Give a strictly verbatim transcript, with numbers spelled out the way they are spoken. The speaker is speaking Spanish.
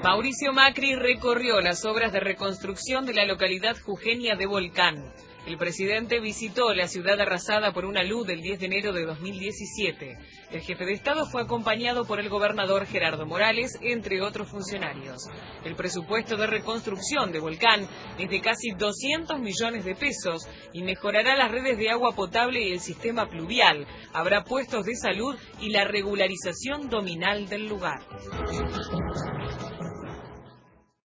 Mauricio Macri recorrió las obras de reconstrucción de la localidad jujeña de Volcán. El presidente visitó la ciudad arrasada por una luz del diez de enero de dos mil diecisiete. El jefe de Estado fue acompañado por el gobernador Gerardo Morales, entre otros funcionarios. El presupuesto de reconstrucción de Volcán es de casi doscientos millones de pesos y mejorará las redes de agua potable y el sistema pluvial. Habrá puestos de salud y la regularización dominal del lugar.